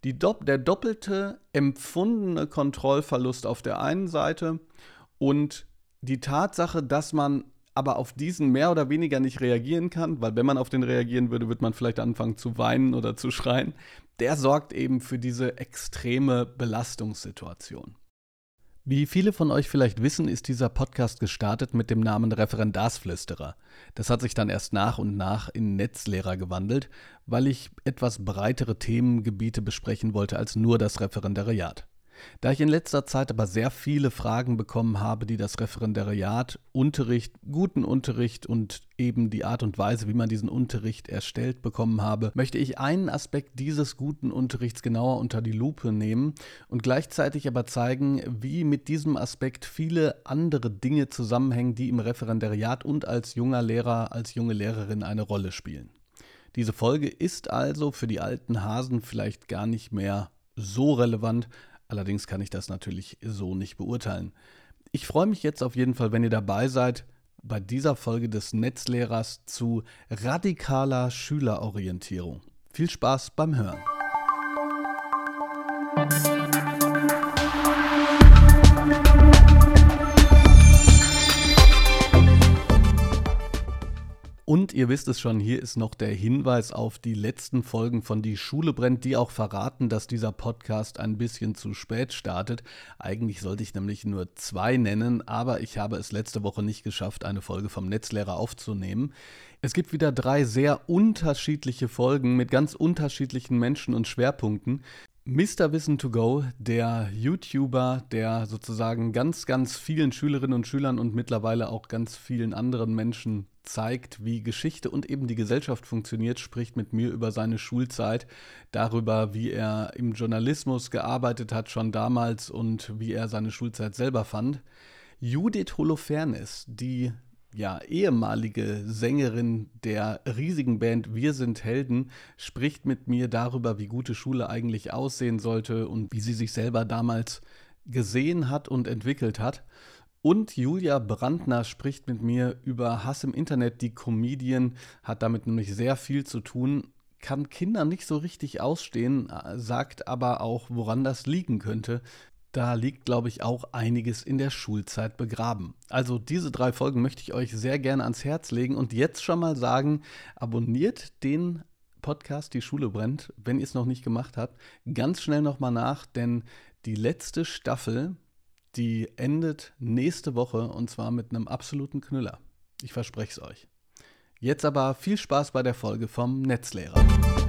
Der doppelte empfundene Kontrollverlust auf der einen Seite und die Tatsache, dass man aber auf diesen mehr oder weniger nicht reagieren kann, weil wenn man auf den reagieren würde, würde man vielleicht anfangen zu weinen oder zu schreien, der sorgt eben für diese extreme Belastungssituation. Wie viele von euch vielleicht wissen, ist dieser Podcast gestartet mit dem Namen Referendarsflüsterer. Das hat sich dann erst nach und nach in Netzlehrer gewandelt, weil ich etwas breitere Themengebiete besprechen wollte als nur das Referendariat. Da ich in letzter Zeit aber sehr viele Fragen bekommen habe, die das Referendariat, Unterricht, guten Unterricht und eben die Art und Weise, wie man diesen Unterricht erstellt bekommen habe, möchte ich einen Aspekt dieses guten Unterrichts genauer unter die Lupe nehmen und gleichzeitig aber zeigen, wie mit diesem Aspekt viele andere Dinge zusammenhängen, die im Referendariat und als junger Lehrer, als junge Lehrerin eine Rolle spielen. Diese Folge ist also für die alten Hasen vielleicht gar nicht mehr so relevant. Allerdings kann ich das natürlich so nicht beurteilen. Ich freue mich jetzt auf jeden Fall, wenn ihr dabei seid bei dieser Folge des Netzlehrers zu radikaler Schülerorientierung. Viel Spaß beim Hören. Und ihr wisst es schon, hier ist noch der Hinweis auf die letzten Folgen von Die Schule brennt, die auch verraten, dass dieser Podcast ein bisschen zu spät startet. Eigentlich sollte ich nämlich nur 2 nennen, aber ich habe es letzte Woche nicht geschafft, eine Folge vom Netzlehrer aufzunehmen. Es gibt wieder 3 sehr unterschiedliche Folgen mit ganz unterschiedlichen Menschen und Schwerpunkten. Mr. Wissen to Go, der YouTuber, der sozusagen ganz, ganz vielen Schülerinnen und Schülern und mittlerweile auch ganz vielen anderen Menschen zeigt, wie Geschichte und eben die Gesellschaft funktioniert, spricht mit mir über seine Schulzeit, darüber, wie er im Journalismus gearbeitet hat schon damals und wie er seine Schulzeit selber fand. Judith Holofernes, die ehemalige Sängerin der riesigen Band Wir sind Helden, spricht mit mir darüber, wie gute Schule eigentlich aussehen sollte und wie sie sich selber damals gesehen hat und entwickelt hat. Und Julia Brandner spricht mit mir über Hass im Internet. Die Comedian hat damit nämlich sehr viel zu tun, kann Kinder nicht so richtig ausstehen, sagt aber auch, woran das liegen könnte. Da liegt, glaube ich, auch einiges in der Schulzeit begraben. Also diese 3 Folgen möchte ich euch sehr gerne ans Herz legen und jetzt schon mal sagen, abonniert den Podcast Die Schule brennt, wenn ihr es noch nicht gemacht habt. Ganz schnell nochmal nach, denn die letzte Staffel, die endet nächste Woche und zwar mit einem absoluten Knüller. Ich verspreche es euch. Jetzt aber viel Spaß bei der Folge vom Netzlehrer.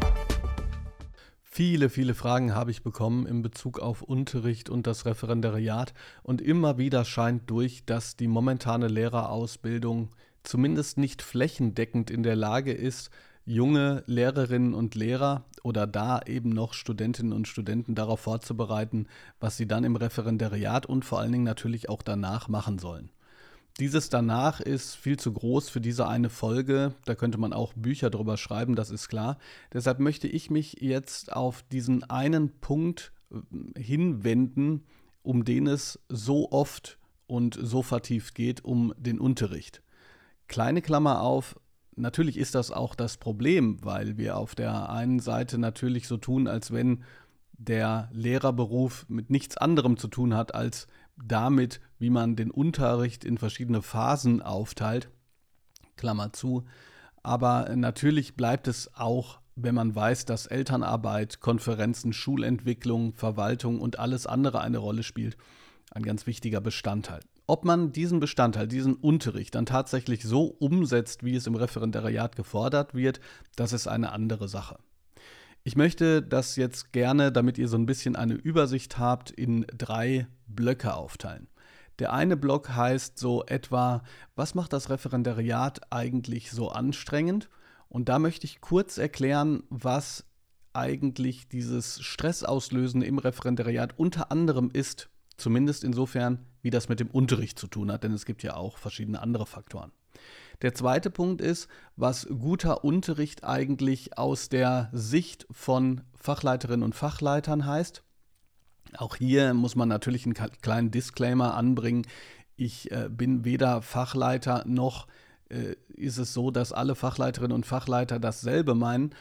Viele, viele Fragen habe ich bekommen in Bezug auf Unterricht und das Referendariat und immer wieder scheint durch, dass die momentane Lehrerausbildung zumindest nicht flächendeckend in der Lage ist, junge Lehrerinnen und Lehrer oder da eben noch Studentinnen und Studenten darauf vorzubereiten, was sie dann im Referendariat und vor allen Dingen natürlich auch danach machen sollen. Dieses danach ist viel zu groß für diese eine Folge. Da könnte man auch Bücher drüber schreiben, das ist klar. Deshalb möchte ich mich jetzt auf diesen einen Punkt hinwenden, um den es so oft und so vertieft geht, um den Unterricht. Kleine Klammer auf, natürlich ist das auch das Problem, weil wir auf der einen Seite natürlich so tun, als wenn der Lehrerberuf mit nichts anderem zu tun hat, als damit, wie man den Unterricht in verschiedene Phasen aufteilt, Klammer zu. Aber natürlich bleibt es auch, wenn man weiß, dass Elternarbeit, Konferenzen, Schulentwicklung, Verwaltung und alles andere eine Rolle spielt, ein ganz wichtiger Bestandteil. Ob man diesen Bestandteil, diesen Unterricht dann tatsächlich so umsetzt, wie es im Referendariat gefordert wird, das ist eine andere Sache. Ich möchte das jetzt gerne, damit ihr so ein bisschen eine Übersicht habt, in 3 Blöcke aufteilen. Der eine Block heißt so etwa, was macht das Referendariat eigentlich so anstrengend? Und da möchte ich kurz erklären, was eigentlich dieses Stressauslösen im Referendariat unter anderem ist, zumindest insofern, wie das mit dem Unterricht zu tun hat, denn es gibt ja auch verschiedene andere Faktoren. Der zweite Punkt ist, was guter Unterricht eigentlich aus der Sicht von Fachleiterinnen und Fachleitern heißt. Auch hier muss man natürlich einen kleinen Disclaimer anbringen. Ich bin weder Fachleiter noch ist es so, dass alle Fachleiterinnen und Fachleiter dasselbe meinen.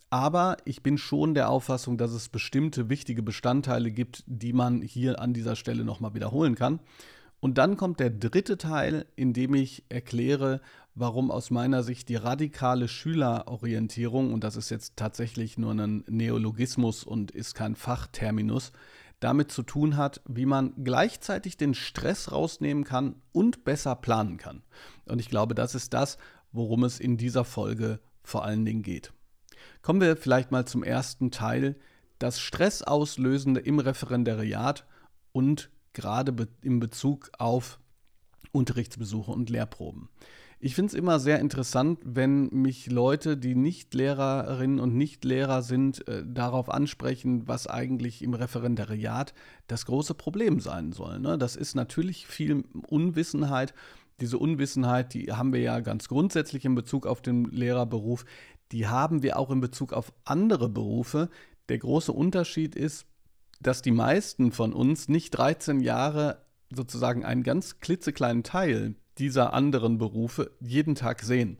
Aber ich bin schon der Auffassung, dass es bestimmte wichtige Bestandteile gibt, die man hier an dieser Stelle nochmal wiederholen kann. Und dann kommt der dritte Teil, in dem ich erkläre, warum aus meiner Sicht die radikale Schülerorientierung, und das ist jetzt tatsächlich nur ein Neologismus und ist kein Fachterminus, damit zu tun hat, wie man gleichzeitig den Stress rausnehmen kann und besser planen kann. Und ich glaube, das ist das, worum es in dieser Folge vor allen Dingen geht. Kommen wir vielleicht mal zum ersten Teil, das Stressauslösende im Referendariat und gerade in Bezug auf Unterrichtsbesuche und Lehrproben. Ich finde es immer sehr interessant, wenn mich Leute, die nicht Lehrerinnen und nicht Lehrer sind, darauf ansprechen, was eigentlich im Referendariat das große Problem sein soll. Ne? Das ist natürlich viel Unwissenheit. Diese Unwissenheit, die haben wir ja ganz grundsätzlich in Bezug auf den Lehrerberuf. Die haben wir auch in Bezug auf andere Berufe. Der große Unterschied ist, dass die meisten von uns nicht 13 Jahre sozusagen einen ganz klitzekleinen Teil dieser anderen Berufe jeden Tag sehen.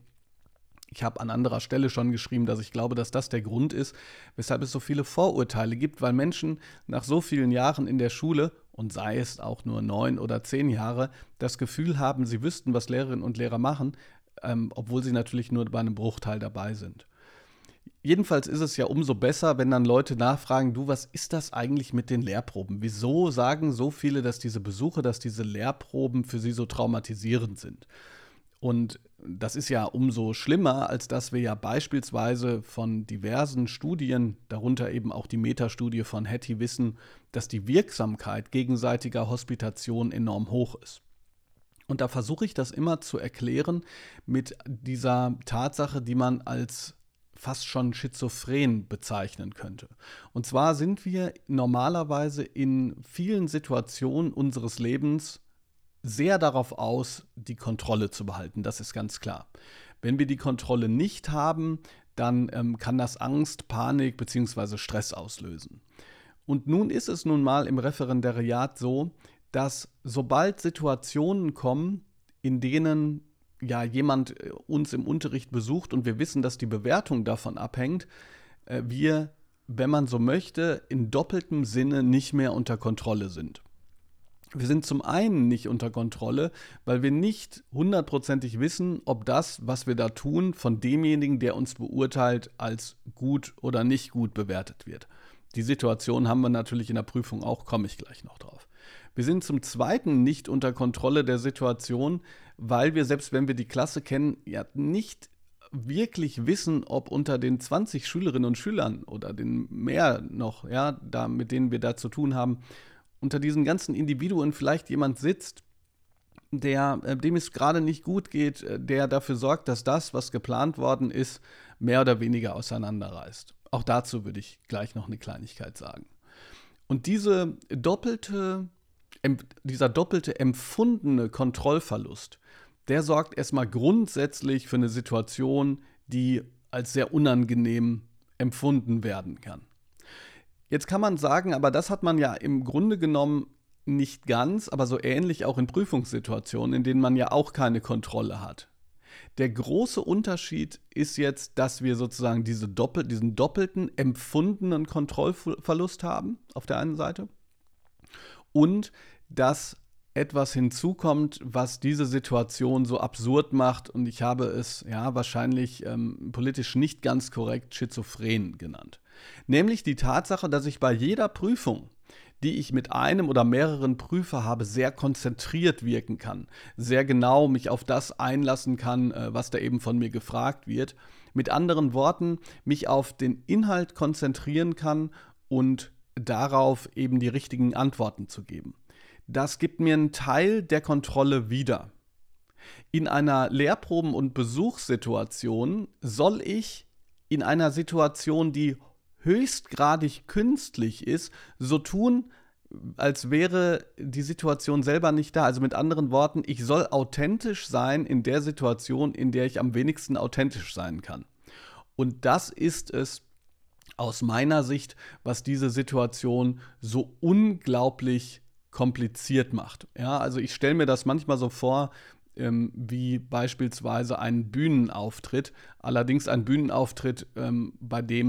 Ich habe an anderer Stelle schon geschrieben, dass ich glaube, dass das der Grund ist, weshalb es so viele Vorurteile gibt, weil Menschen nach so vielen Jahren in der Schule, und sei es auch nur 9 oder 10 Jahre, das Gefühl haben, sie wüssten, was Lehrerinnen und Lehrer machen, obwohl sie natürlich nur bei einem Bruchteil dabei sind. Jedenfalls ist es ja umso besser, wenn dann Leute nachfragen, du, was ist das eigentlich mit den Lehrproben? Wieso sagen so viele, dass diese Besuche, dass diese Lehrproben für sie so traumatisierend sind? Und das ist ja umso schlimmer, als dass wir ja beispielsweise von diversen Studien, darunter eben auch die Metastudie von Hattie, wissen, dass die Wirksamkeit gegenseitiger Hospitation enorm hoch ist. Und da versuche ich das immer zu erklären mit dieser Tatsache, die man als fast schon schizophren bezeichnen könnte. Und zwar sind wir normalerweise in vielen Situationen unseres Lebens sehr darauf aus, die Kontrolle zu behalten. Das ist ganz klar. Wenn wir die Kontrolle nicht haben, dann kann das Angst, Panik bzw. Stress auslösen. Und nun ist es nun mal im Referendariat so, dass sobald Situationen kommen, in denen ja jemand uns im Unterricht besucht und wir wissen, dass die Bewertung davon abhängt, wir, wenn man so möchte, in doppeltem Sinne nicht mehr unter Kontrolle sind. Wir sind zum einen nicht unter Kontrolle, weil wir nicht hundertprozentig wissen, ob das, was wir da tun, von demjenigen, der uns beurteilt, als gut oder nicht gut bewertet wird. Die Situation haben wir natürlich in der Prüfung auch, komme ich gleich noch drauf. Wir sind zum Zweiten nicht unter Kontrolle der Situation, weil wir, selbst wenn wir die Klasse kennen, ja nicht wirklich wissen, ob unter den 20 Schülerinnen und Schülern oder den mehr noch, ja, da, mit denen wir da zu tun haben, unter diesen ganzen Individuen vielleicht jemand sitzt, dem es gerade nicht gut geht, der dafür sorgt, dass das, was geplant worden ist, mehr oder weniger auseinanderreißt. Auch dazu würde ich gleich noch eine Kleinigkeit sagen. Und dieser doppelte empfundene Kontrollverlust, der sorgt erstmal grundsätzlich für eine Situation, die als sehr unangenehm empfunden werden kann. Jetzt kann man sagen, aber das hat man ja im Grunde genommen nicht ganz, aber so ähnlich auch in Prüfungssituationen, in denen man ja auch keine Kontrolle hat. Der große Unterschied ist jetzt, dass wir sozusagen diesen doppelten empfundenen Kontrollverlust haben, auf der einen Seite, und dass etwas hinzukommt, was diese Situation so absurd macht, und ich habe es ja wahrscheinlich politisch nicht ganz korrekt schizophren genannt. Nämlich die Tatsache, dass ich bei jeder Prüfung, die ich mit einem oder mehreren Prüfer habe, sehr konzentriert wirken kann, sehr genau mich auf das einlassen kann, was da eben von mir gefragt wird. Mit anderen Worten, mich auf den Inhalt konzentrieren kann und darauf eben die richtigen Antworten zu geben. Das gibt mir einen Teil der Kontrolle wieder. In einer Lehrproben- und Besuchssituation soll ich in einer Situation, die höchstgradig künstlich ist, so tun, als wäre die Situation selber nicht da. Also mit anderen Worten, ich soll authentisch sein in der Situation, in der ich am wenigsten authentisch sein kann. Und das ist es aus meiner Sicht, was diese Situation so unglaublich kompliziert macht. Ja, also ich stelle mir das manchmal so vor, wie beispielsweise ein Bühnenauftritt. Allerdings ein Bühnenauftritt, bei dem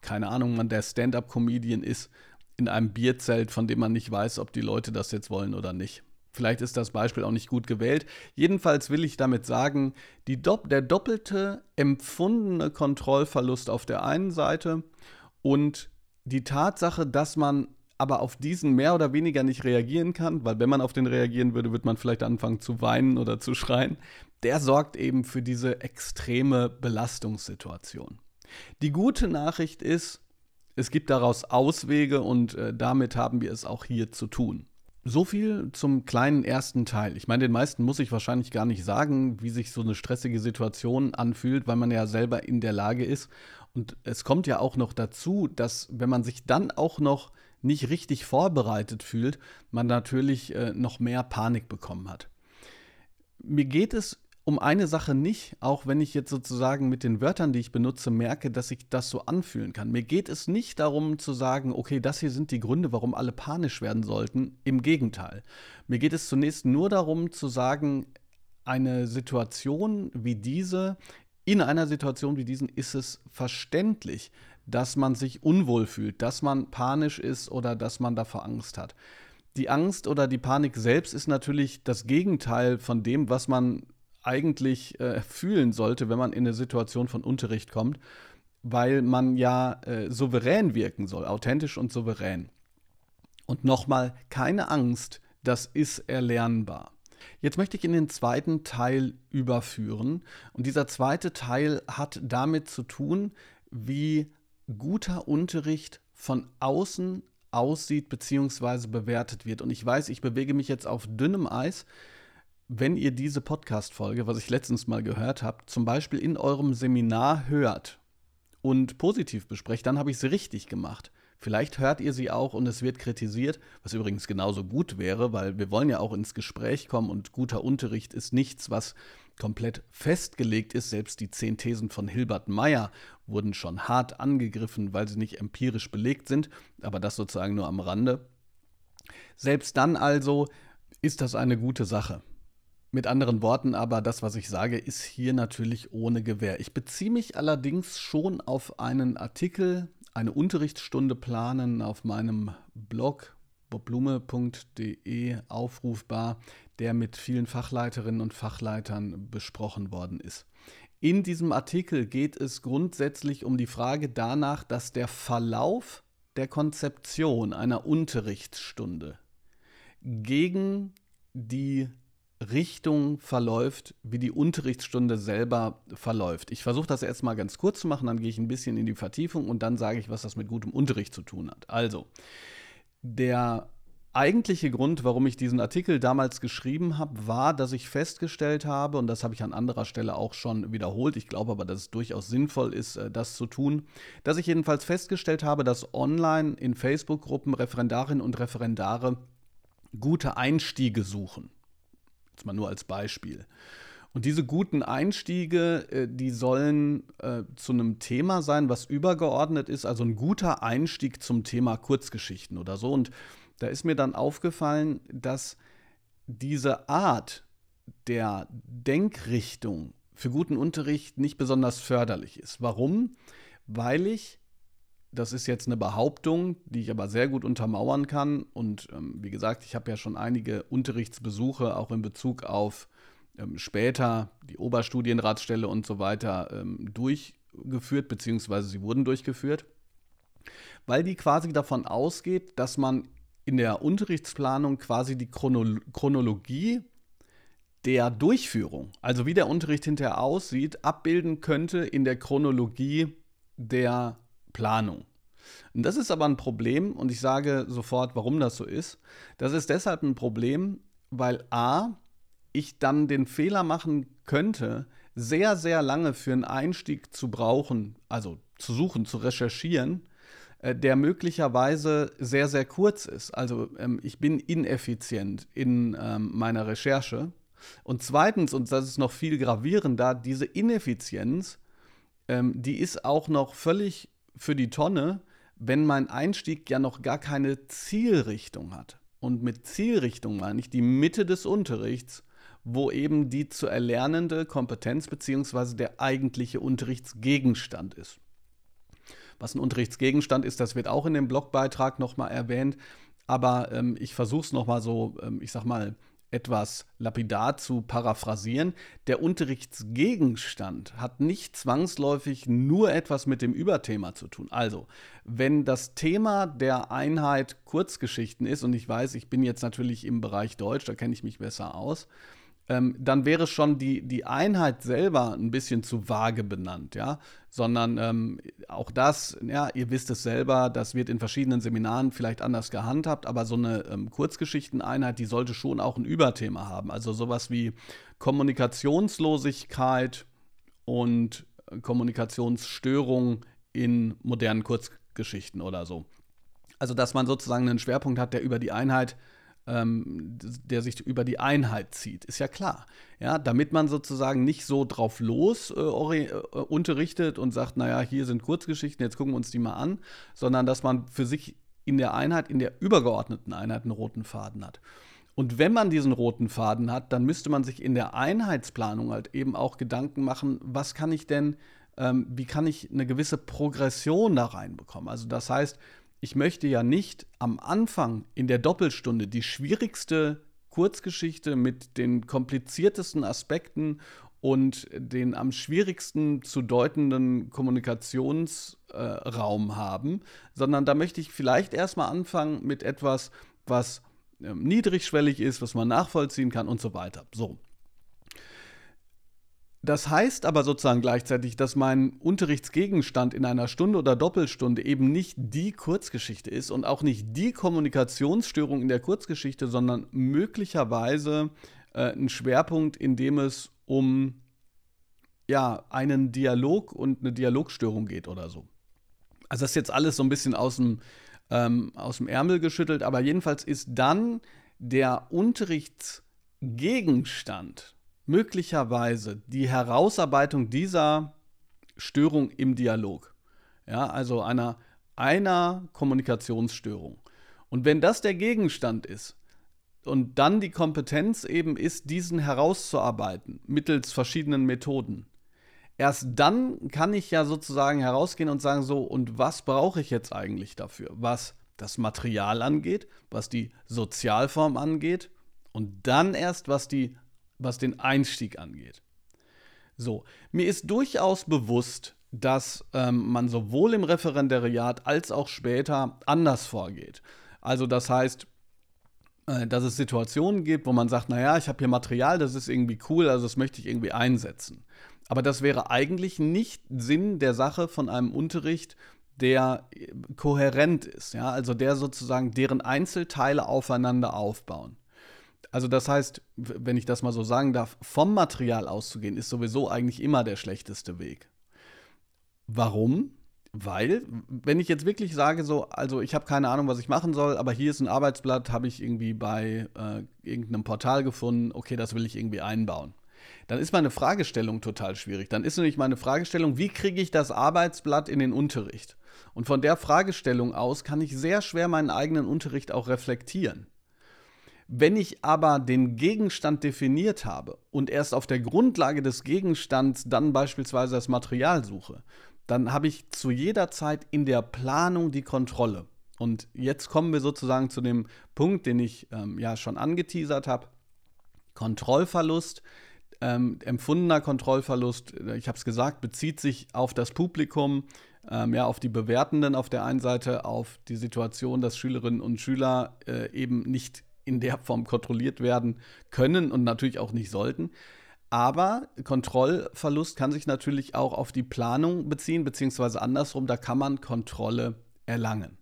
keine Ahnung, man der Stand-up-Comedian ist in einem Bierzelt, von dem man nicht weiß, ob die Leute das jetzt wollen oder nicht. Vielleicht ist das Beispiel auch nicht gut gewählt. Jedenfalls will ich damit sagen, der doppelte empfundene Kontrollverlust auf der einen Seite und die Tatsache, dass man aber auf diesen mehr oder weniger nicht reagieren kann, weil wenn man auf den reagieren würde, würde man vielleicht anfangen zu weinen oder zu schreien, der sorgt eben für diese extreme Belastungssituation. Die gute Nachricht ist, es gibt daraus Auswege und damit haben wir es auch hier zu tun. So viel zum kleinen ersten Teil. Ich meine, den meisten muss ich wahrscheinlich gar nicht sagen, wie sich so eine stressige Situation anfühlt, weil man ja selber in der Lage ist. Und es kommt ja auch noch dazu, dass wenn man sich dann auch noch nicht richtig vorbereitet fühlt, man natürlich noch mehr Panik bekommen hat. Mir geht es um eine Sache nicht, auch wenn ich jetzt sozusagen mit den Wörtern, die ich benutze, merke, dass ich das so anfühlen kann. Mir geht es nicht darum zu sagen, okay, das hier sind die Gründe, warum alle panisch werden sollten. Im Gegenteil. Mir geht es zunächst nur darum zu sagen, eine Situation wie diese, in einer Situation wie diesen ist es verständlich, dass man sich unwohl fühlt, dass man panisch ist oder dass man davor Angst hat. Die Angst oder die Panik selbst ist natürlich das Gegenteil von dem, was man eigentlich fühlen sollte, wenn man in eine Situation von Unterricht kommt, weil man ja souverän wirken soll, authentisch und souverän. Und nochmal, keine Angst, das ist erlernbar. Jetzt möchte ich in den zweiten Teil überführen und dieser zweite Teil hat damit zu tun, wie guter Unterricht von außen aussieht bzw. bewertet wird. Und ich weiß, ich bewege mich jetzt auf dünnem Eis, wenn ihr diese Podcast-Folge, was ich letztens mal gehört habe, zum Beispiel in eurem Seminar hört und positiv besprecht, dann habe ich es richtig gemacht. Vielleicht hört ihr sie auch und es wird kritisiert, was übrigens genauso gut wäre, weil wir wollen ja auch ins Gespräch kommen und guter Unterricht ist nichts, was komplett festgelegt ist. Selbst die 10 Thesen von Hilbert Meyer wurden schon hart angegriffen, weil sie nicht empirisch belegt sind, aber das sozusagen nur am Rande. Selbst dann also ist das eine gute Sache. Mit anderen Worten aber, das, was ich sage, ist hier natürlich ohne Gewähr. Ich beziehe mich allerdings schon auf einen Artikel, eine Unterrichtsstunde planen auf meinem Blog bobblume.de aufrufbar, der mit vielen Fachleiterinnen und Fachleitern besprochen worden ist. In diesem Artikel geht es grundsätzlich um die Frage danach, dass der Verlauf der Konzeption einer Unterrichtsstunde gegen die Richtung verläuft, wie die Unterrichtsstunde selber verläuft. Ich versuche das erst mal ganz kurz zu machen, dann gehe ich ein bisschen in die Vertiefung und dann sage ich, was das mit gutem Unterricht zu tun hat. Also, der eigentliche Grund, warum ich diesen Artikel damals geschrieben habe, war, dass ich festgestellt habe, und das habe ich an anderer Stelle auch schon wiederholt, ich glaube aber, dass es durchaus sinnvoll ist, das zu tun, dass ich jedenfalls festgestellt habe, dass online in Facebook-Gruppen Referendarinnen und Referendare gute Einstiege suchen. Jetzt mal nur als Beispiel. Und diese guten Einstiege, die sollen zu einem Thema sein, was übergeordnet ist, also ein guter Einstieg zum Thema Kurzgeschichten oder so. Und da ist mir dann aufgefallen, dass diese Art der Denkrichtung für guten Unterricht nicht besonders förderlich ist. Warum? Weil ich, das ist jetzt eine Behauptung, die ich aber sehr gut untermauern kann. Und wie gesagt, ich habe ja schon einige Unterrichtsbesuche auch in Bezug auf später die Oberstudienratsstelle und so weiter durchgeführt, beziehungsweise sie wurden durchgeführt, weil die quasi davon ausgeht, dass man in der Unterrichtsplanung quasi die Chronologie der Durchführung, also wie der Unterricht hinterher aussieht, abbilden könnte in der Chronologie der Planung. Und das ist aber ein Problem und ich sage sofort, warum das so ist. Das ist deshalb ein Problem, weil a, ich dann den Fehler machen könnte, sehr, sehr lange für einen Einstieg zu brauchen, also zu suchen, zu recherchieren, der möglicherweise sehr, sehr kurz ist. Also ich bin ineffizient in meiner Recherche. Und zweitens, und das ist noch viel gravierender, diese Ineffizienz, die ist auch noch völlig für die Tonne, wenn mein Einstieg ja noch gar keine Zielrichtung hat. Und mit Zielrichtung meine ich die Mitte des Unterrichts, wo eben die zu erlernende Kompetenz bzw. der eigentliche Unterrichtsgegenstand ist. Was ein Unterrichtsgegenstand ist, das wird auch in dem Blogbeitrag nochmal erwähnt. Aber ich versuche es nochmal so, ich sag mal, etwas lapidar zu paraphrasieren. Der Unterrichtsgegenstand hat nicht zwangsläufig nur etwas mit dem Überthema zu tun. Also, wenn das Thema der Einheit Kurzgeschichten ist, und ich weiß, ich bin jetzt natürlich im Bereich Deutsch, da kenne ich mich besser aus, dann wäre schon die Einheit selber ein bisschen zu vage benannt, ja. Sondern auch das, ja, ihr wisst es selber, das wird in verschiedenen Seminaren vielleicht anders gehandhabt, aber so eine Kurzgeschichteneinheit, die sollte schon auch ein Überthema haben. Also sowas wie Kommunikationslosigkeit und Kommunikationsstörung in modernen Kurzgeschichten oder so. Also dass man sozusagen einen Schwerpunkt hat, der sich über die Einheit zieht, ist ja klar. Ja, damit man sozusagen nicht so drauf los unterrichtet und sagt, naja, hier sind Kurzgeschichten, jetzt gucken wir uns die mal an, sondern dass man für sich in der Einheit, in der übergeordneten Einheit einen roten Faden hat. Und wenn man diesen roten Faden hat, dann müsste man sich in der Einheitsplanung halt eben auch Gedanken machen, was kann ich denn, wie kann ich eine gewisse Progression da reinbekommen? Also das heißt, ich möchte ja nicht am Anfang in der Doppelstunde die schwierigste Kurzgeschichte mit den kompliziertesten Aspekten und den am schwierigsten zu deutenden Kommunikationsraum haben, sondern da möchte ich vielleicht erstmal anfangen mit etwas, was niedrigschwellig ist, was man nachvollziehen kann und so weiter. So. Das heißt aber sozusagen gleichzeitig, dass mein Unterrichtsgegenstand in einer Stunde oder Doppelstunde eben nicht die Kurzgeschichte ist und auch nicht die Kommunikationsstörung in der Kurzgeschichte, sondern möglicherweise ein Schwerpunkt, in dem es um einen Dialog und eine Dialogstörung geht oder so. Also das ist jetzt alles so ein bisschen aus dem Ärmel geschüttelt, aber jedenfalls ist dann der Unterrichtsgegenstand möglicherweise die Herausarbeitung dieser Störung im Dialog. Ja, also einer Kommunikationsstörung. Und wenn das der Gegenstand ist und dann die Kompetenz eben ist, diesen herauszuarbeiten mittels verschiedenen Methoden, erst dann kann ich ja sozusagen herausgehen und sagen, so, und was brauche ich jetzt eigentlich dafür? Was das Material angeht, was die Sozialform angeht und dann erst, was den Einstieg angeht. So, mir ist durchaus bewusst, dass man sowohl im Referendariat als auch später anders vorgeht. Also das heißt, dass es Situationen gibt, wo man sagt, naja, ich habe hier Material, das ist irgendwie cool, also das möchte ich irgendwie einsetzen. Aber das wäre eigentlich nicht Sinn der Sache von einem Unterricht, der kohärent ist, ja, also der sozusagen deren Einzelteile aufeinander aufbauen. Also das heißt, wenn ich das mal so sagen darf, vom Material auszugehen, ist sowieso eigentlich immer der schlechteste Weg. Warum? Weil, wenn ich jetzt wirklich sage, so, also ich habe keine Ahnung, was ich machen soll, aber hier ist ein Arbeitsblatt, habe ich irgendwie bei irgendeinem Portal gefunden, okay, das will ich irgendwie einbauen. Dann ist meine Fragestellung total schwierig. Dann ist nämlich meine Fragestellung, wie kriege ich das Arbeitsblatt in den Unterricht? Und von der Fragestellung aus kann ich sehr schwer meinen eigenen Unterricht auch reflektieren. Wenn ich aber den Gegenstand definiert habe und erst auf der Grundlage des Gegenstands dann beispielsweise das Material suche, dann habe ich zu jeder Zeit in der Planung die Kontrolle. Und jetzt kommen wir sozusagen zu dem Punkt, den ich schon angeteasert habe. Kontrollverlust, empfundener Kontrollverlust, ich habe es gesagt, bezieht sich auf das Publikum, auf die Bewertenden auf der einen Seite, auf die Situation, dass Schülerinnen und Schüler eben nicht in der Form kontrolliert werden können und natürlich auch nicht sollten. Aber Kontrollverlust kann sich natürlich auch auf die Planung beziehen, beziehungsweise andersrum, da kann man Kontrolle erlangen.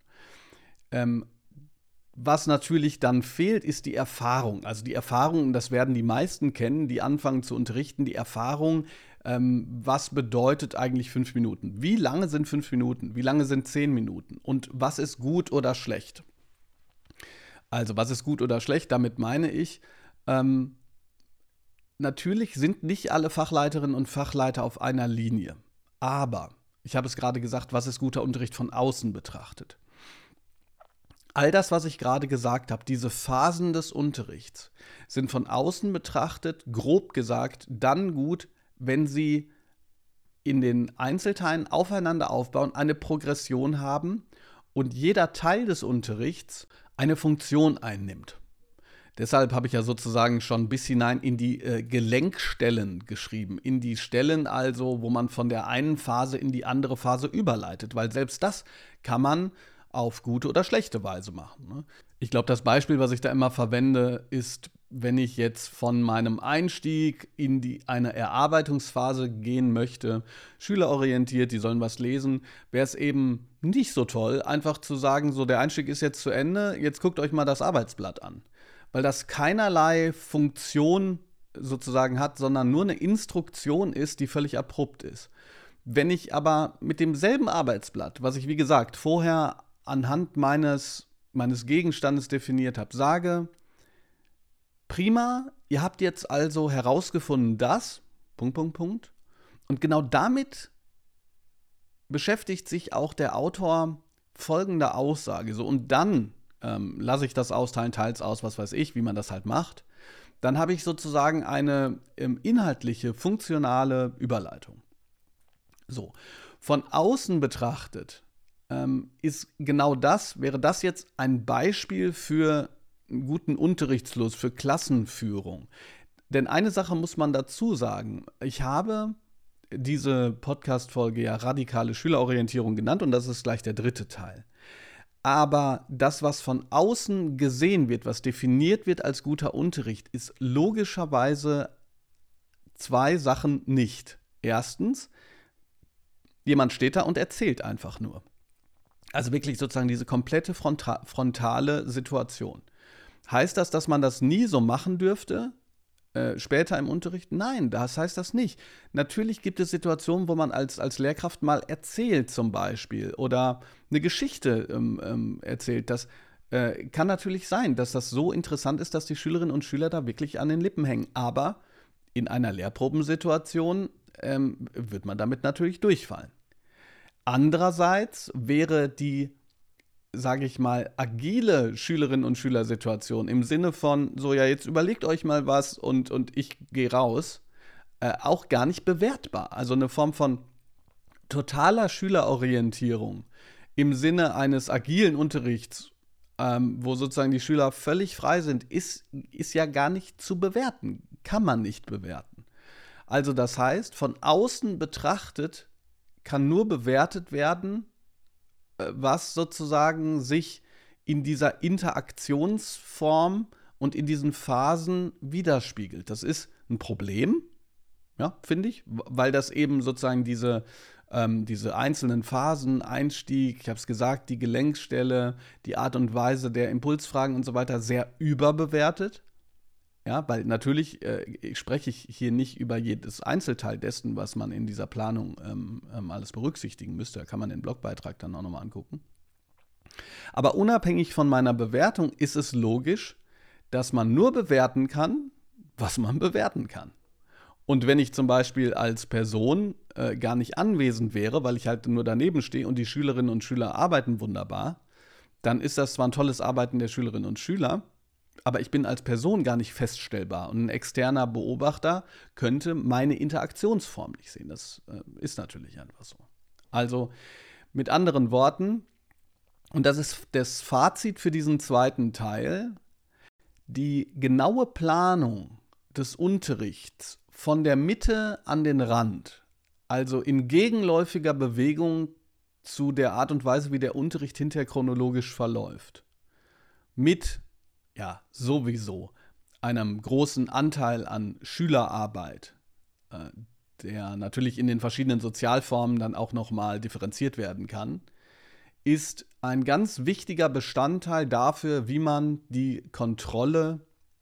Was natürlich dann fehlt, ist die Erfahrung. Also die Erfahrung, das werden die meisten kennen, die anfangen zu unterrichten, die Erfahrung, was bedeutet eigentlich 5 Minuten? Wie lange sind 5 Minuten? Wie lange sind 10 Minuten? Und was ist gut oder schlecht? Also, was ist gut oder schlecht? Damit meine ich, natürlich sind nicht alle Fachleiterinnen und Fachleiter auf einer Linie. Aber, ich habe es gerade gesagt, was ist guter Unterricht von außen betrachtet? All das, was ich gerade gesagt habe, diese Phasen des Unterrichts, sind von außen betrachtet, grob gesagt, dann gut, wenn sie in den Einzelteilen aufeinander aufbauen, eine Progression haben und jeder Teil des Unterrichts eine Funktion einnimmt. Deshalb habe ich ja sozusagen schon bis hinein in die Gelenkstellen geschrieben, in die Stellen also, wo man von der einen Phase in die andere Phase überleitet, weil selbst das kann man auf gute oder schlechte Weise machen. Ne? Ich glaube, das Beispiel, was ich da immer verwende, ist, wenn ich jetzt von meinem Einstieg in eine Erarbeitungsphase gehen möchte, schülerorientiert, die sollen was lesen, wäre es eben nicht so toll, einfach zu sagen, so der Einstieg ist jetzt zu Ende, jetzt guckt euch mal das Arbeitsblatt an. Weil das keinerlei Funktion sozusagen hat, sondern nur eine Instruktion ist, die völlig abrupt ist. Wenn ich aber mit demselben Arbeitsblatt, was ich wie gesagt vorher anhand meines Gegenstandes definiert habe, sage, prima, ihr habt jetzt also herausgefunden, dass, ... Und genau damit beschäftigt sich auch der Autor folgender Aussage. So, und dann lasse ich das austeilen, teils aus, was weiß ich, wie man das halt macht. Dann habe ich sozusagen eine inhaltliche, funktionale Überleitung. So, von außen betrachtet ist genau das, wäre das jetzt ein Beispiel für einen guten Unterrichtsfluss, für Klassenführung. Denn eine Sache muss man dazu sagen. Ich habe diese Podcast-Folge ja radikale Schülerorientierung genannt und das ist gleich der dritte Teil. Aber das, was von außen gesehen wird, was definiert wird als guter Unterricht, ist logischerweise zwei Sachen nicht. Erstens, jemand steht da und erzählt einfach nur. Also wirklich sozusagen diese komplette frontale Situation. Heißt das, dass man das nie so machen dürfte? Später im Unterricht? Nein, das heißt das nicht. Natürlich gibt es Situationen, wo man als Lehrkraft mal erzählt zum Beispiel oder eine Geschichte erzählt. Das kann natürlich sein, dass das so interessant ist, dass die Schülerinnen und Schüler da wirklich an den Lippen hängen. Aber in einer Lehrprobensituation wird man damit natürlich durchfallen. Andererseits wäre die, sage ich mal, agile Schülerinnen- und Schülersituation im Sinne von, so ja, jetzt überlegt euch mal was und ich gehe raus, auch gar nicht bewertbar. Also eine Form von totaler Schülerorientierung im Sinne eines agilen Unterrichts, wo sozusagen die Schüler völlig frei sind, ist ja gar nicht zu bewerten, kann man nicht bewerten. Also das heißt, von außen betrachtet kann nur bewertet werden, was sozusagen sich in dieser Interaktionsform und in diesen Phasen widerspiegelt. Das ist ein Problem, ja, finde ich, weil das eben sozusagen diese einzelnen Phasen, Einstieg, ich habe es gesagt, die Gelenkstelle, die Art und Weise der Impulsfragen und so weiter sehr überbewertet. Ja, weil natürlich spreche ich hier nicht über jedes Einzelteil dessen, was man in dieser Planung alles berücksichtigen müsste. Da kann man den Blogbeitrag dann auch nochmal angucken. Aber unabhängig von meiner Bewertung ist es logisch, dass man nur bewerten kann, was man bewerten kann. Und wenn ich zum Beispiel als Person gar nicht anwesend wäre, weil ich halt nur daneben stehe und die Schülerinnen und Schüler arbeiten wunderbar, dann ist das zwar ein tolles Arbeiten der Schülerinnen und Schüler, aber ich bin als Person gar nicht feststellbar. Und ein externer Beobachter könnte meine Interaktionsform nicht sehen. Das ist natürlich einfach so. Also mit anderen Worten, und das ist das Fazit für diesen zweiten Teil, die genaue Planung des Unterrichts von der Mitte an den Rand, also in gegenläufiger Bewegung zu der Art und Weise, wie der Unterricht hinterher chronologisch verläuft, mit sowieso einem großen Anteil an Schülerarbeit, der natürlich in den verschiedenen Sozialformen dann auch nochmal differenziert werden kann, ist ein ganz wichtiger Bestandteil dafür, wie man die Kontrolle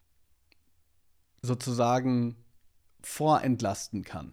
sozusagen vorentlasten kann.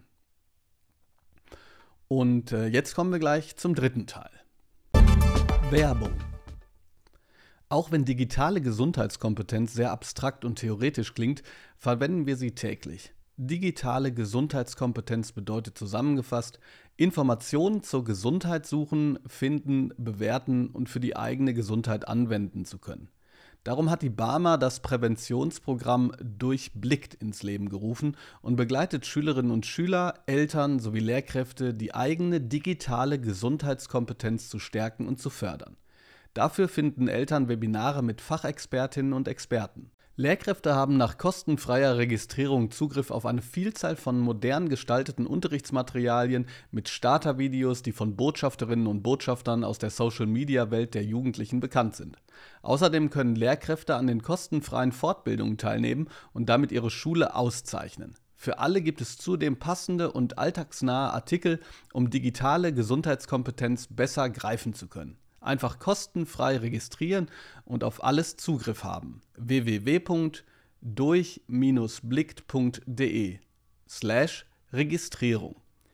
Und jetzt kommen wir gleich zum dritten Teil. Werbung. Auch wenn digitale Gesundheitskompetenz sehr abstrakt und theoretisch klingt, verwenden wir sie täglich. Digitale Gesundheitskompetenz bedeutet zusammengefasst, Informationen zur Gesundheit suchen, finden, bewerten und für die eigene Gesundheit anwenden zu können. Darum hat die BAMA das Präventionsprogramm Durchblickt ins Leben gerufen und begleitet Schülerinnen und Schüler, Eltern sowie Lehrkräfte, die eigene digitale Gesundheitskompetenz zu stärken und zu fördern. Dafür finden Eltern Webinare mit Fachexpertinnen und Experten. Lehrkräfte haben nach kostenfreier Registrierung Zugriff auf eine Vielzahl von modern gestalteten Unterrichtsmaterialien mit Startervideos, die von Botschafterinnen und Botschaftern aus der Social-Media-Welt der Jugendlichen bekannt sind. Außerdem können Lehrkräfte an den kostenfreien Fortbildungen teilnehmen und damit ihre Schule auszeichnen. Für alle gibt es zudem passende und alltagsnahe Artikel, um digitale Gesundheitskompetenz besser greifen zu können. Einfach kostenfrei registrieren und auf alles Zugriff haben. www.durch-blickt.de/Registrierung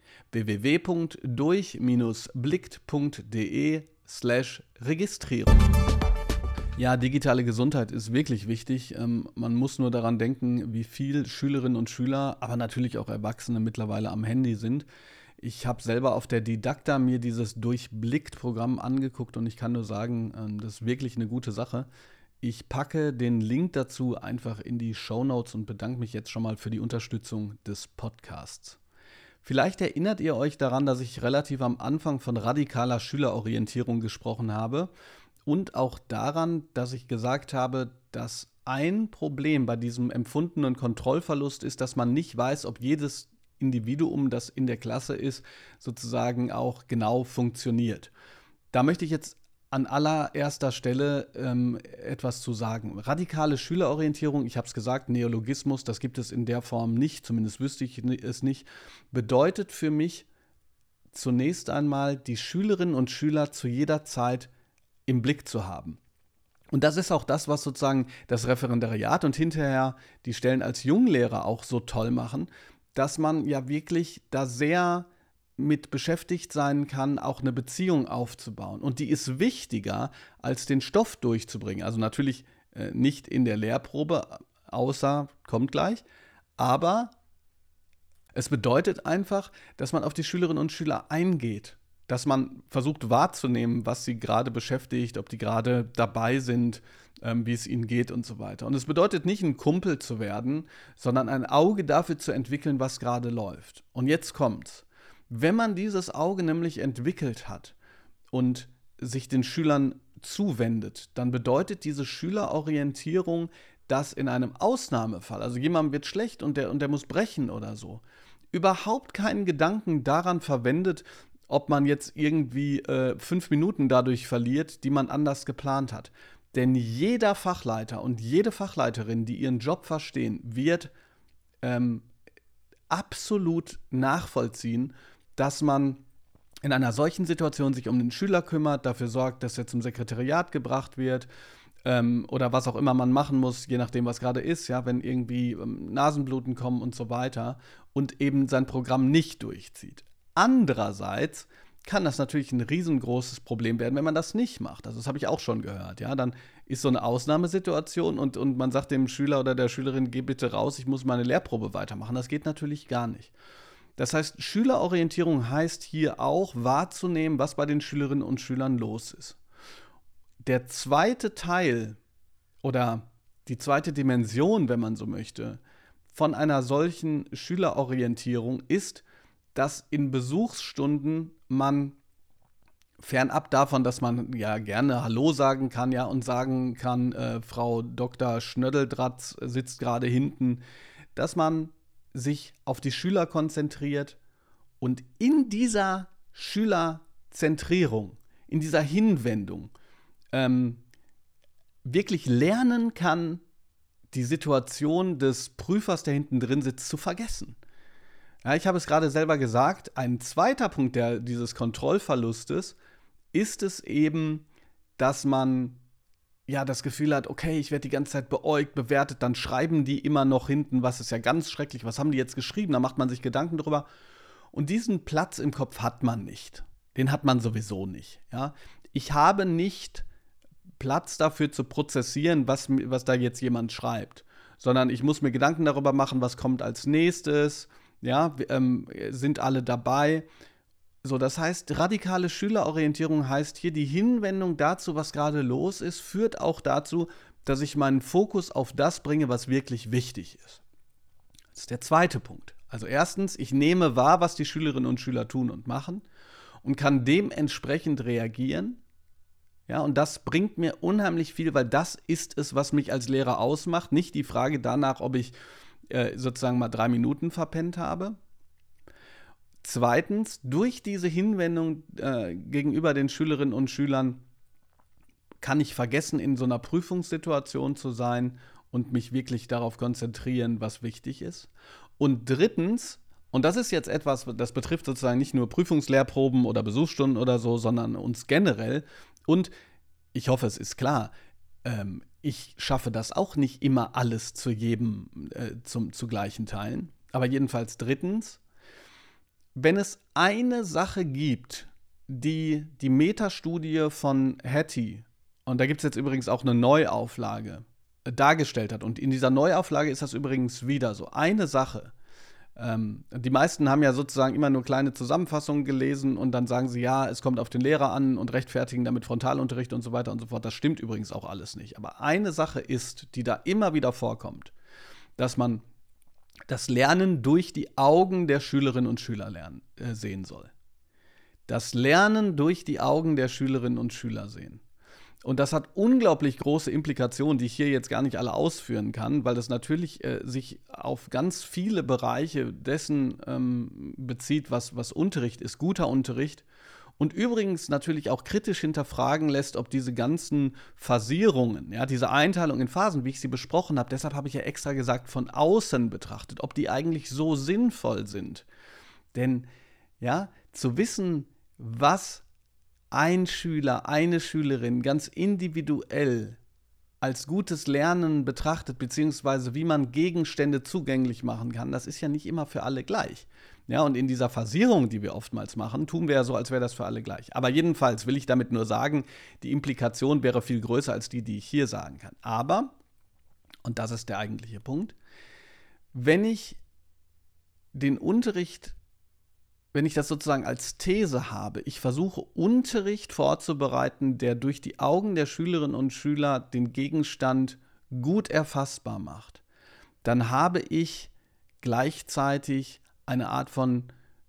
www.durch-blickt.de/Registrierung. Ja, digitale Gesundheit ist wirklich wichtig. Man muss nur daran denken, wie viel Schülerinnen und Schüler, aber natürlich auch Erwachsene mittlerweile am Handy sind. Ich habe selber auf der Didakta mir dieses Durchblickt-Programm angeguckt und ich kann nur sagen, das ist wirklich eine gute Sache. Ich packe den Link dazu einfach in die Shownotes und bedanke mich jetzt schon mal für die Unterstützung des Podcasts. Vielleicht erinnert ihr euch daran, dass ich relativ am Anfang von radikaler Schülerorientierung gesprochen habe und auch daran, dass ich gesagt habe, dass ein Problem bei diesem empfundenen Kontrollverlust ist, dass man nicht weiß, ob jedes Individuum, das in der Klasse ist, sozusagen auch genau funktioniert. Da möchte ich jetzt an allererster Stelle etwas zu sagen. Radikale Schülerorientierung, ich habe es gesagt, Neologismus, das gibt es in der Form nicht, zumindest wüsste ich es nicht, bedeutet für mich zunächst einmal, die Schülerinnen und Schüler zu jeder Zeit im Blick zu haben. Und das ist auch das, was sozusagen das Referendariat und hinterher die Stellen als Junglehrer auch so toll machen, dass man ja wirklich da sehr mit beschäftigt sein kann, auch eine Beziehung aufzubauen. Und die ist wichtiger, als den Stoff durchzubringen. Also natürlich nicht in der Lehrprobe, außer, kommt gleich, aber es bedeutet einfach, dass man auf die Schülerinnen und Schüler eingeht, dass man versucht wahrzunehmen, was sie gerade beschäftigt, ob die gerade dabei sind, wie es ihnen geht und so weiter. Und es bedeutet nicht, ein Kumpel zu werden, sondern ein Auge dafür zu entwickeln, was gerade läuft. Und jetzt kommt's. Wenn man dieses Auge nämlich entwickelt hat und sich den Schülern zuwendet, dann bedeutet diese Schülerorientierung, dass in einem Ausnahmefall, also jemandem wird schlecht und der muss brechen oder so, überhaupt keinen Gedanken daran verwendet, ob man jetzt irgendwie 5 Minuten dadurch verliert, die man anders geplant hat. Denn jeder Fachleiter und jede Fachleiterin, die ihren Job verstehen, wird absolut nachvollziehen, dass man in einer solchen Situation sich um den Schüler kümmert, dafür sorgt, dass er zum Sekretariat gebracht wird oder was auch immer man machen muss, je nachdem, was gerade ist, ja, wenn irgendwie Nasenbluten kommen und so weiter und eben sein Programm nicht durchzieht. Andererseits kann das natürlich ein riesengroßes Problem werden, wenn man das nicht macht. Also das habe ich auch schon gehört. Ja? Dann ist so eine Ausnahmesituation und man sagt dem Schüler oder der Schülerin, geh bitte raus, ich muss meine Lehrprobe weitermachen. Das geht natürlich gar nicht. Das heißt, Schülerorientierung heißt hier auch wahrzunehmen, was bei den Schülerinnen und Schülern los ist. Der zweite Teil oder die zweite Dimension, wenn man so möchte, von einer solchen Schülerorientierung ist, dass in Besuchsstunden man fernab davon, dass man ja gerne Hallo sagen kann, ja, und sagen kann, Frau Dr. Schnödeldratz sitzt gerade hinten, dass man sich auf die Schüler konzentriert und in dieser Schülerzentrierung, in dieser Hinwendung wirklich lernen kann, die Situation des Prüfers, der hinten drin sitzt, zu vergessen. Ja, ich habe es gerade selber gesagt, ein zweiter Punkt dieses Kontrollverlustes ist es eben, dass man ja das Gefühl hat, okay, ich werde die ganze Zeit beäugt, bewertet, dann schreiben die immer noch hinten, was ist ja ganz schrecklich, was haben die jetzt geschrieben, da macht man sich Gedanken drüber. Und diesen Platz im Kopf hat man nicht. Den hat man sowieso nicht. Ja? Ich habe nicht Platz dafür zu prozessieren, was da jetzt jemand schreibt, sondern ich muss mir Gedanken darüber machen, was kommt als nächstes. Ja, sind alle dabei? So, das heißt, radikale Schülerorientierung heißt hier, die Hinwendung dazu, was gerade los ist, führt auch dazu, dass ich meinen Fokus auf das bringe, was wirklich wichtig ist. Das ist der zweite Punkt. Also erstens, ich nehme wahr, was die Schülerinnen und Schüler tun und machen und kann dementsprechend reagieren. Ja, und das bringt mir unheimlich viel, weil das ist es, was mich als Lehrer ausmacht. Nicht die Frage danach, ob ich sozusagen mal 3 Minuten verpennt habe. Zweitens, durch diese Hinwendung gegenüber den Schülerinnen und Schülern kann ich vergessen, in so einer Prüfungssituation zu sein und mich wirklich darauf konzentrieren, was wichtig ist. Und drittens, und das ist jetzt etwas, das betrifft sozusagen nicht nur Prüfungslehrproben oder Besuchsstunden oder so, sondern uns generell. Und ich hoffe, es ist klar, ich schaffe das auch nicht immer alles zu zu gleichen Teilen. Aber jedenfalls drittens, wenn es eine Sache gibt, die Metastudie von Hattie, und da gibt es jetzt übrigens auch eine Neuauflage, dargestellt hat, und in dieser Neuauflage ist das übrigens wieder so, eine Sache. Die meisten haben ja sozusagen immer nur kleine Zusammenfassungen gelesen und dann sagen sie, ja, es kommt auf den Lehrer an und rechtfertigen damit Frontalunterricht und so weiter und so fort. Das stimmt übrigens auch alles nicht. Aber eine Sache ist, die da immer wieder vorkommt, dass man das Lernen durch die Augen der Schülerinnen und Schüler sehen soll. Das Lernen durch die Augen der Schülerinnen und Schüler sehen. Und das hat unglaublich große Implikationen, die ich hier jetzt gar nicht alle ausführen kann, weil das natürlich sich auf ganz viele Bereiche dessen bezieht, was Unterricht ist, guter Unterricht. Und übrigens natürlich auch kritisch hinterfragen lässt, ob diese ganzen Phasierungen, ja, diese Einteilung in Phasen, wie ich sie besprochen habe, deshalb habe ich ja extra gesagt, von außen betrachtet, ob die eigentlich so sinnvoll sind. Denn ja, zu wissen, was ein Schüler, eine Schülerin ganz individuell als gutes Lernen betrachtet, beziehungsweise wie man Gegenstände zugänglich machen kann, das ist ja nicht immer für alle gleich. Ja, und in dieser Phasierung, die wir oftmals machen, tun wir ja so, als wäre das für alle gleich. Aber jedenfalls will ich damit nur sagen, die Implikation wäre viel größer als die ich hier sagen kann. Aber, und das ist der eigentliche Punkt, wenn ich das sozusagen als These habe, ich versuche Unterricht vorzubereiten, der durch die Augen der Schülerinnen und Schüler den Gegenstand gut erfassbar macht, dann habe ich gleichzeitig eine Art von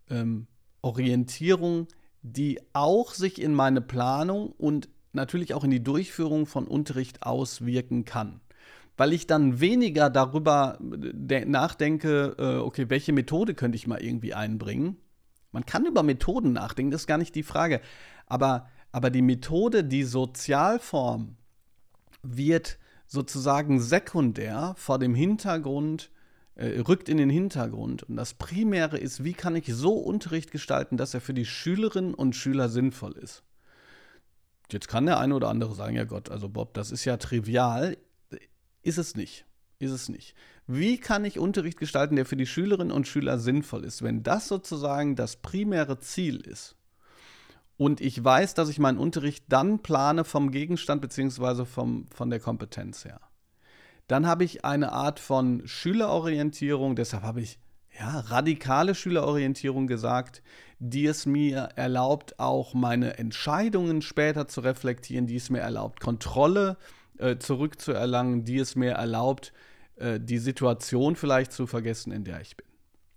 Orientierung, die auch sich in meine Planung und natürlich auch in die Durchführung von Unterricht auswirken kann. Weil ich dann weniger darüber nachdenke, okay, welche Methode könnte ich mal irgendwie einbringen. Man kann über Methoden nachdenken, das ist gar nicht die Frage. Aber die Methode, die Sozialform, wird sozusagen sekundär vor dem Hintergrund, rückt in den Hintergrund. Und das Primäre ist, wie kann ich so Unterricht gestalten, dass er für die Schülerinnen und Schüler sinnvoll ist. Jetzt kann der eine oder andere sagen, ja Gott, also Bob, das ist ja trivial. Ist es nicht. Ist es nicht. Wie kann ich Unterricht gestalten, der für die Schülerinnen und Schüler sinnvoll ist, wenn das sozusagen das primäre Ziel ist? Und ich weiß, dass ich meinen Unterricht dann plane vom Gegenstand bzw. von der Kompetenz her. Dann habe ich eine Art von Schülerorientierung, deshalb habe ich radikale Schülerorientierung gesagt, die es mir erlaubt, auch meine Entscheidungen später zu reflektieren, die es mir erlaubt, Kontrolle zurückzuerlangen, die es mir erlaubt, die Situation vielleicht zu vergessen, in der ich bin.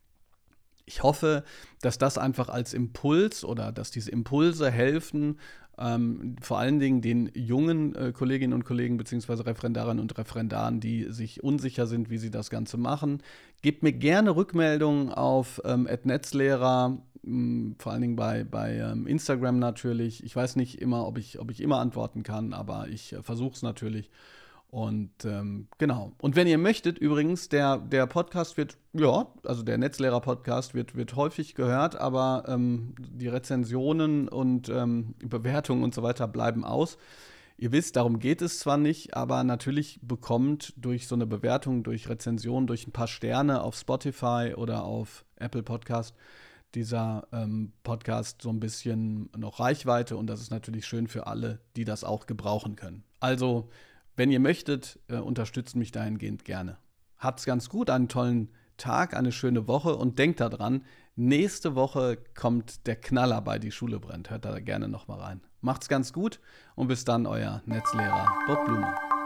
Ich hoffe, dass das einfach als Impuls oder dass diese Impulse helfen, vor allen Dingen den jungen Kolleginnen und Kollegen bzw. Referendarinnen und Referendaren, die sich unsicher sind, wie sie das Ganze machen. Gebt mir gerne Rückmeldungen auf @netzlehrer, vor allen Dingen bei Instagram natürlich. Ich weiß nicht immer, ob ich immer antworten kann, aber ich versuche es natürlich. Und genau. Und wenn ihr möchtet, übrigens, der Podcast wird, also der Netzlehrer-Podcast wird häufig gehört, aber die Rezensionen und Bewertungen und so weiter bleiben aus. Ihr wisst, darum geht es zwar nicht, aber natürlich bekommt durch so eine Bewertung, durch Rezension, durch ein paar Sterne auf Spotify oder auf Apple Podcast dieser Podcast so ein bisschen noch Reichweite, und das ist natürlich schön für alle, die das auch gebrauchen können. Also, wenn ihr möchtet, unterstützt mich dahingehend gerne. Habt's ganz gut, einen tollen Tag, eine schöne Woche und denkt daran, Nächste Woche kommt der Knaller bei Die Schule brennt. Hört da gerne nochmal rein. Macht's ganz gut und bis dann, euer Netzlehrer Bob Blume.